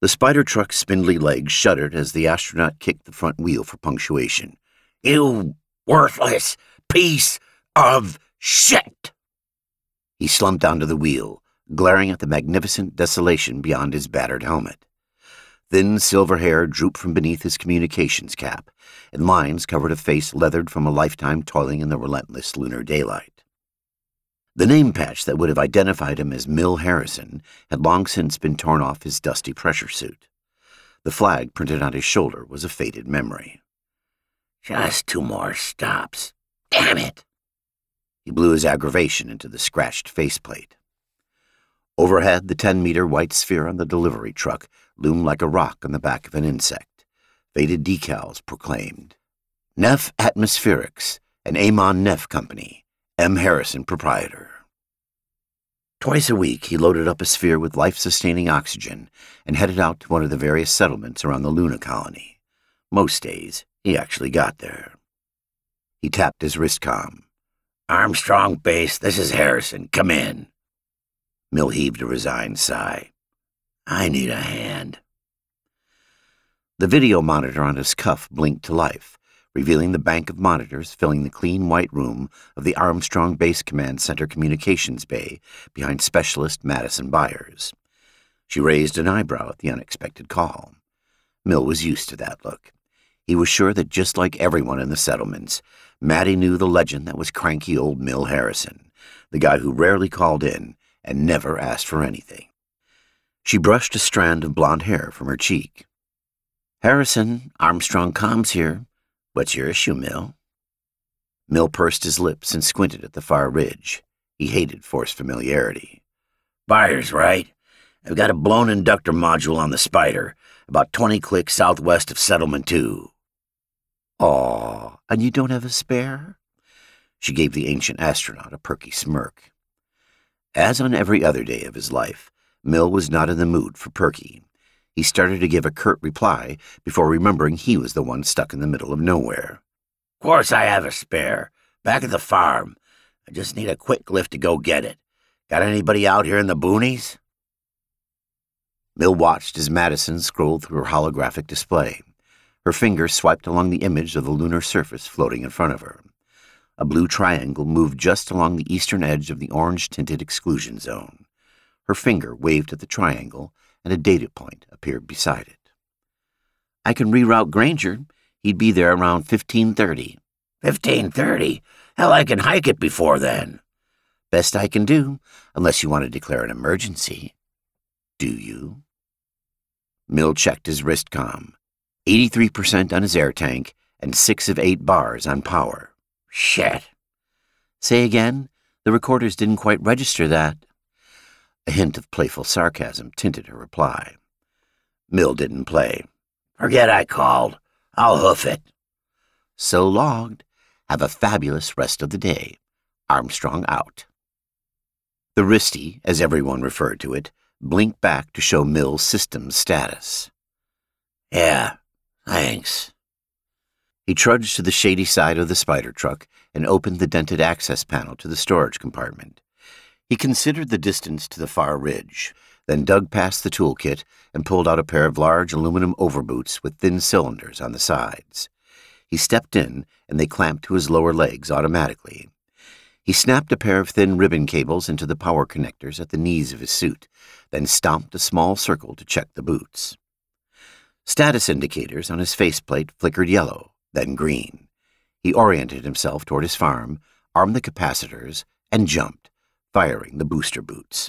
The spider truck's spindly legs shuddered as the astronaut kicked the front wheel for punctuation. "You worthless piece of shit!" He slumped onto the wheel, glaring at the magnificent desolation beyond his battered helmet. Thin silver hair drooped from beneath his communications cap, and lines covered a face leathered from a lifetime toiling in the relentless lunar daylight. The name patch that would have identified him as Mil Harrison had long since been torn off his dusty pressure suit. The flag printed on his shoulder was a faded memory. "Just 2 more stops. Damn it!" He blew his aggravation into the scratched faceplate. Overhead, the 10-meter white sphere on the delivery truck loomed like a rock on the back of an insect. Faded decals proclaimed, "Neff Atmospherics, an Amon Neff company, M. Harrison, proprietor." Twice a week, he loaded up a sphere with life-sustaining oxygen and headed out to one of the various settlements around the Luna colony. Most days, he actually got there. He tapped his wristcom. "Armstrong Base, this is Harrison. Come in." Mil heaved a resigned sigh. "I need a hand." The video monitor on his cuff blinked to life, revealing the bank of monitors filling the clean white room of the Armstrong Base Command Center communications bay behind Specialist Madison Byers. She raised an eyebrow at the unexpected call. Mil was used to that look. He was sure that just like everyone in the settlements, Maddie knew the legend that was cranky old Mil Harrison, the guy who rarely called in and never asked for anything. She brushed a strand of blonde hair from her cheek. "Harrison, Armstrong Comms here. What's your issue, Mil?" Mil pursed his lips and squinted at the far ridge. He hated forced familiarity. "Byers, right? I've got a blown inductor module on the Spider, about 20 clicks southwest of Settlement 2. "Aw, and you don't have a spare?" She gave the ancient astronaut a perky smirk. As on every other day of his life, Mil was not in the mood for perky. He started to give a curt reply before remembering he was the one stuck in the middle of nowhere. "Course I have a spare. Back at the farm. I just need a quick lift to go get it. Got anybody out here in the boonies?" Mil watched as Madison scrolled through her holographic display. Her finger swiped along the image of the lunar surface floating in front of her. A blue triangle moved just along the eastern edge of the orange-tinted exclusion zone. Her finger waved at the triangle, and a data point appeared beside it. "I can reroute Granger. He'd be there around 15:30. 15:30? Hell, I can hike it before then." "Best I can do, unless you want to declare an emergency." "Do you?" Mil checked his wristcom. 83% on his air tank and 6 of 8 bars on power. "Shit." "Say again? The recorders didn't quite register that." A hint of playful sarcasm tinted her reply. Mil didn't play. "Forget I called. I'll hoof it." "So logged. Have a fabulous rest of the day. Armstrong out." The wristy, as everyone referred to it, blinked back to show Mil's system's status. "Yeah, thanks." He trudged to the shady side of the spider truck and opened the dented access panel to the storage compartment. He considered the distance to the far ridge, then dug past the toolkit and pulled out a pair of large aluminum overboots with thin cylinders on the sides. He stepped in, and they clamped to his lower legs automatically. He snapped a pair of thin ribbon cables into the power connectors at the knees of his suit, then stomped a small circle to check the boots. Status indicators on his faceplate flickered yellow, then green. He oriented himself toward his farm, armed the capacitors, and jumped, firing the booster boots.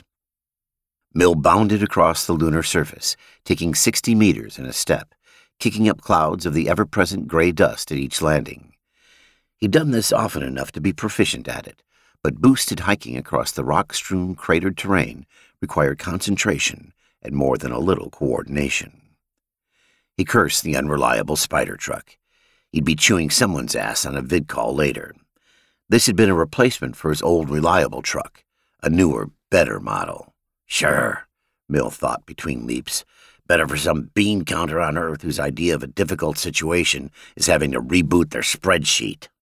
Mil bounded across the lunar surface, taking 60 meters in a step, kicking up clouds of the ever-present gray dust at each landing. He'd done this often enough to be proficient at it, but boosted hiking across the rock-strewn, cratered terrain required concentration and more than a little coordination. He cursed the unreliable spider truck. He'd be chewing someone's ass on a vid call later. This had been a replacement for his old reliable truck, a newer, better model. Sure, Mil thought between leaps. Better for some bean counter on Earth whose idea of a difficult situation is having to reboot their spreadsheet.